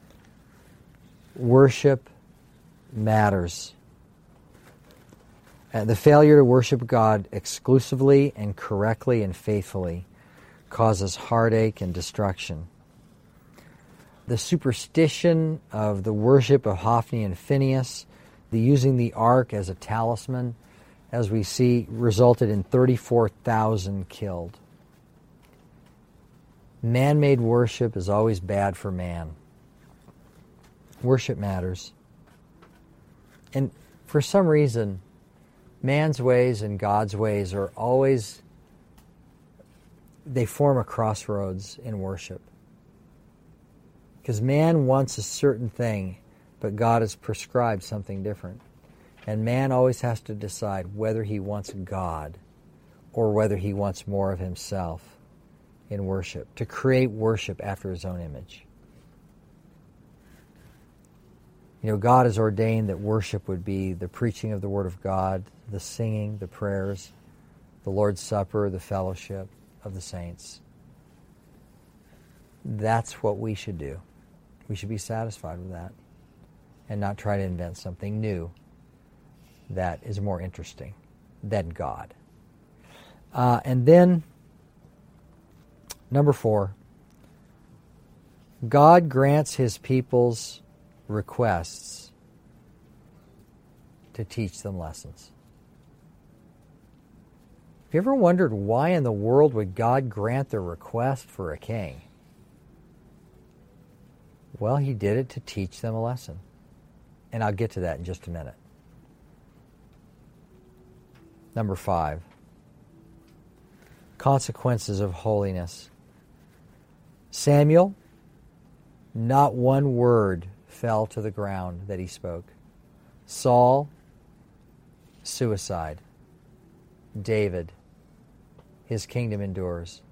worship matters. And the failure to worship God exclusively and correctly and faithfully causes heartache and destruction. The superstition of the worship of Hophni and Phinehas, the using the ark as a talisman, as we see, resulted in thirty-four thousand killed. Man-made worship is always bad for man. Worship matters. And for some reason, man's ways and God's ways are always, they form a crossroads in worship. Because man wants a certain thing, but God has prescribed something different. And man always has to decide whether he wants God or whether he wants more of himself in worship, to create worship after his own image. You know, God has ordained that worship would be the preaching of the Word of God, the singing, the prayers, the Lord's Supper, the fellowship of the saints. That's what we should do. We should be satisfied with that and not try to invent something new that is more interesting than God. Uh, and then, number four, God grants his people's requests to teach them lessons. Have you ever wondered why in the world would God grant their request for a king? Well, he did it to teach them a lesson. And I'll get to that in just a minute. Number five, consequences of holiness. Samuel, not one word fell to the ground that he spoke. Saul, suicide. David, his kingdom endures.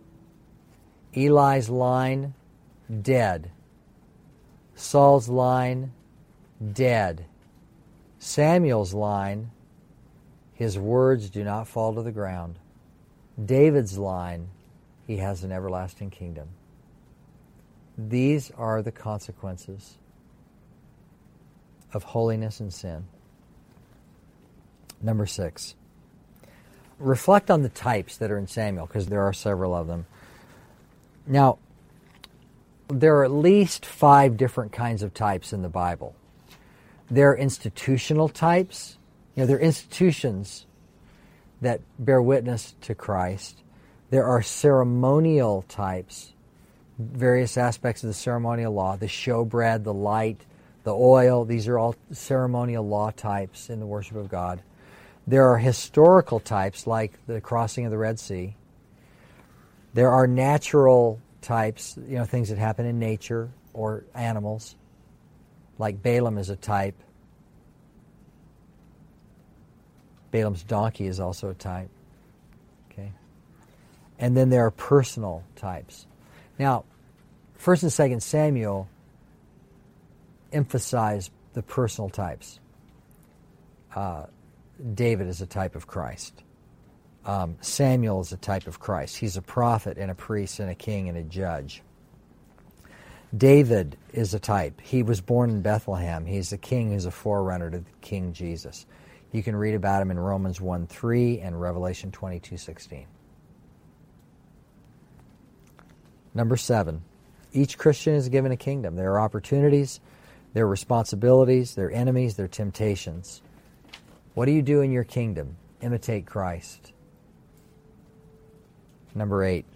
Eli's line, dead. Saul's line, dead. Samuel's line, his words do not fall to the ground. David's line, he has an everlasting kingdom. These are the consequences of holiness and sin. Number six, reflect on the types that are in Samuel, because there are several of them. Now, there are at least five different kinds of types in the Bible. There are institutional types. You know, there are institutions that bear witness to Christ. There are ceremonial types, various aspects of the ceremonial law, the showbread, the light, the oil. These are all ceremonial law types in the worship of God. There are historical types like the crossing of the Red Sea. There are natural types, you know, things that happen in nature or animals, like Balaam is a type. Balaam's donkey is also a type. Okay. And then there are personal types. Now, First and Second Samuel emphasize the personal types. Uh, David is a type of Christ. Um, Samuel is a type of Christ. He's a prophet and a priest and a king and a judge. David is a type. He was born in Bethlehem. He's a king who's a forerunner to King Jesus. You can read about him in Romans one three and Revelation twenty-two sixteen. Number seven, each Christian is given a kingdom. There are opportunities, there are responsibilities, there are enemies, there are temptations. What do you do in your kingdom? Imitate Christ. Number eight,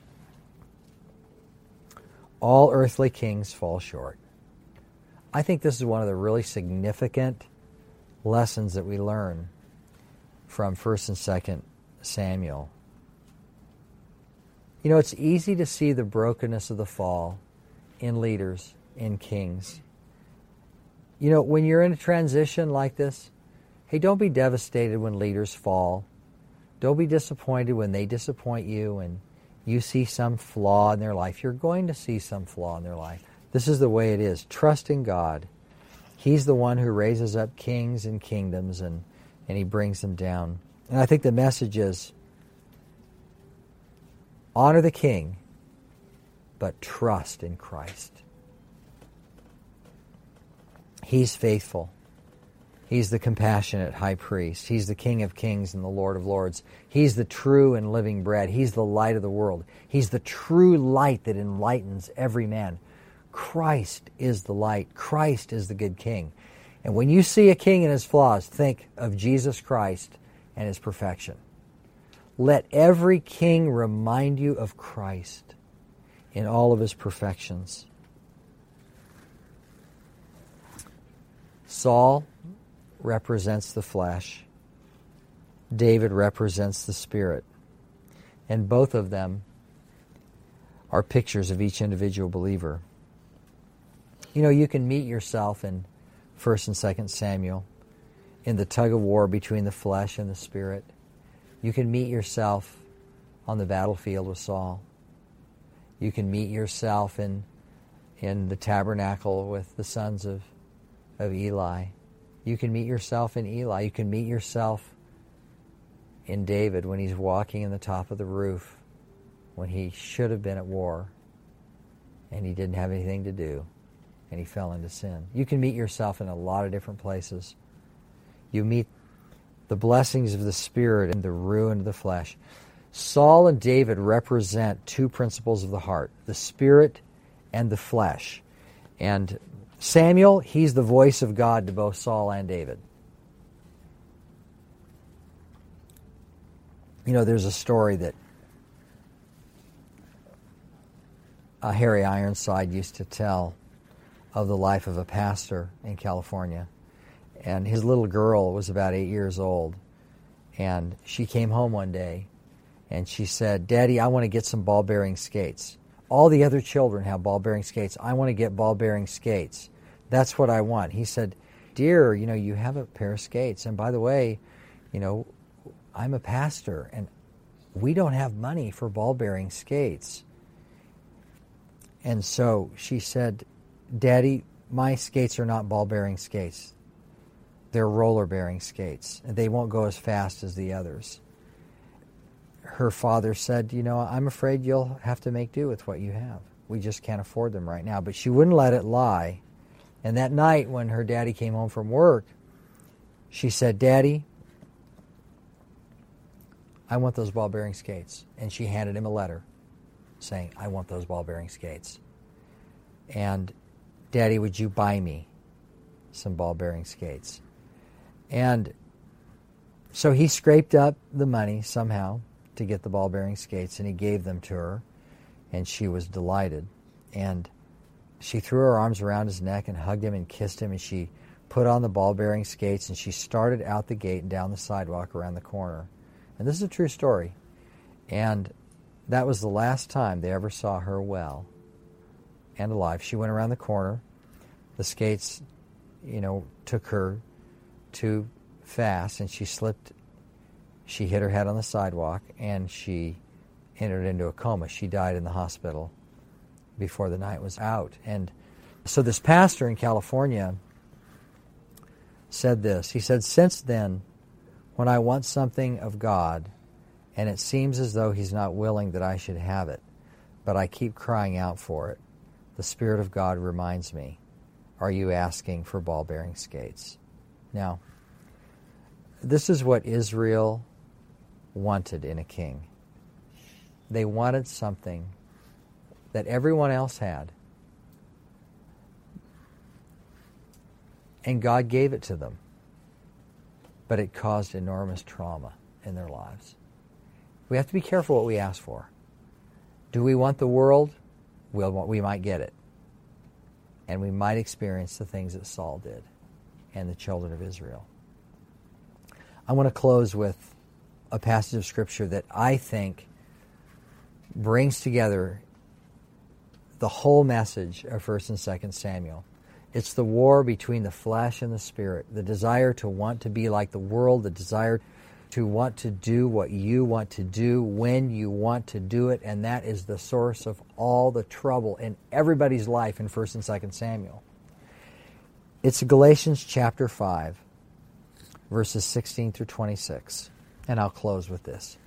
all earthly kings fall short. I think this is one of the really significant lessons that we learn from First and Second Samuel. You know, it's easy to see the brokenness of the fall in leaders, in kings. You know, when you're in a transition like this, hey, don't be devastated when leaders fall. Don't be disappointed when they disappoint you and you see some flaw in their life. You're going to see some flaw in their life. This is the way it is. Trust in God. He's the one who raises up kings and kingdoms, and, and He brings them down. And I think the message is, honor the king, but trust in Christ. He's faithful. He's the compassionate high priest. He's the King of kings and the Lord of lords. He's the true and living bread. He's the light of the world. He's the true light that enlightens every man. Christ is the light. Christ is the good king. And when you see a king and his flaws, think of Jesus Christ and His perfection. Let every king remind you of Christ in all of His perfections. Saul represents the flesh. David represents the spirit. And both of them are pictures of each individual believer. You know, you can meet yourself in First and Second Samuel in the tug of war between the flesh and the spirit. You can meet yourself on the battlefield with Saul. You can meet yourself in in the tabernacle with the sons of, of Eli. You can meet yourself in Eli. You can meet yourself in David when he's walking in the top of the roof, when he should have been at war, and he didn't have anything to do, and he fell into sin. You can meet yourself in a lot of different places. You meet the blessings of the Spirit and the ruin of the flesh. Saul and David represent two principles of the heart, the Spirit and the flesh. And Samuel, he's the voice of God to both Saul and David. You know, there's a story that uh, Harry Ironside used to tell of the life of a pastor in California. And his little girl was about eight years old. And she came home one day, And she said, Daddy, I want to get some ball-bearing skates. All the other children have ball-bearing skates. I want to get ball-bearing skates. That's what I want. He said, dear, you know, you have a pair of skates. And by the way, you know, I'm a pastor, and we don't have money for ball-bearing skates. And so she said, Daddy, my skates are not ball-bearing skates. They're roller-bearing skates, and they won't go as fast as the others. Her father said, you know, I'm afraid you'll have to make do with what you have. We just can't afford them right now. But she wouldn't let it lie. And that night when her daddy came home from work, she said, Daddy, I want those ball-bearing skates. And she handed him a letter saying, I want those ball-bearing skates. And, Daddy, would you buy me some ball-bearing skates? And so he scraped up the money somehow to get the ball-bearing skates, and he gave them to her, and she was delighted. And she threw her arms around his neck and hugged him and kissed him, and she put on the ball-bearing skates, and she started out the gate and down the sidewalk around the corner. And this is a true story. And that was the last time they ever saw her well and alive. She went around the corner. The skates, you know, took her too fast, and she slipped. She hit her head on the sidewalk, and she entered into a coma. She died in the hospital before the night was out. And so this pastor in California said this. He said, since then, when I want something of God, and it seems as though He's not willing that I should have it, but I keep crying out for it, the Spirit of God reminds me, are you asking for ball-bearing skates? Now, this is what Israel wanted in a king. They wanted something that everyone else had, and God gave it to them, but it caused enormous trauma in their lives. We have to be careful what we ask for. Do we want the world? We'll, we might get it, and we might experience the things that Saul did and the children of Israel. I want to close with a passage of Scripture that I think brings together the whole message of First and Second Samuel. It's the war between the flesh and the spirit, the desire to want to be like the world, the desire to want to do what you want to do when you want to do it, and that is the source of all the trouble in everybody's life in First and Second Samuel. It's Galatians chapter five, verses sixteen through twenty-six. And I'll close with this.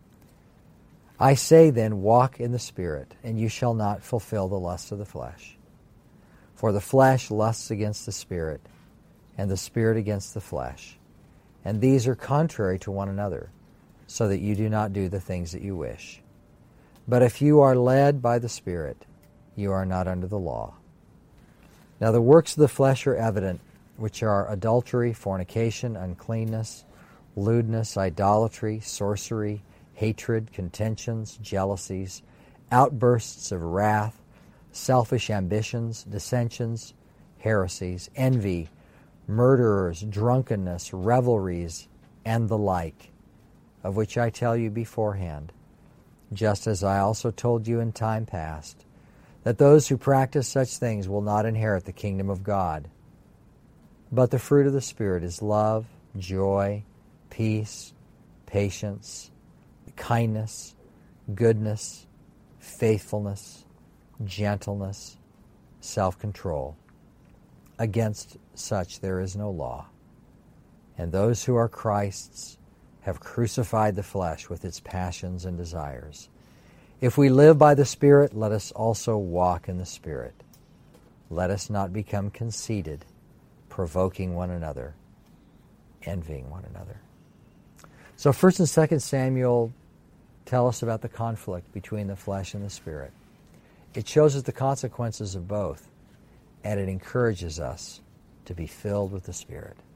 I say then, walk in the Spirit, and you shall not fulfill the lusts of the flesh. For the flesh lusts against the Spirit, and the Spirit against the flesh. And these are contrary to one another, so that you do not do the things that you wish. But if you are led by the Spirit, you are not under the law. Now the works of the flesh are evident, which are adultery, fornication, uncleanness, lewdness, idolatry, sorcery, hatred, contentions, jealousies, outbursts of wrath, selfish ambitions, dissensions, heresies, envy, murderers, drunkenness, revelries, and the like, of which I tell you beforehand, just as I also told you in time past, that those who practice such things will not inherit the kingdom of God. But the fruit of the Spirit is love, joy, peace, patience, kindness, goodness, faithfulness, gentleness, self-control. Against such there is no law. And those who are Christ's have crucified the flesh with its passions and desires. If we live by the Spirit, let us also walk in the Spirit. Let us not become conceited, provoking one another, envying one another. So First and Second Samuel tell us about the conflict between the flesh and the Spirit. It shows us the consequences of both, and it encourages us to be filled with the Spirit.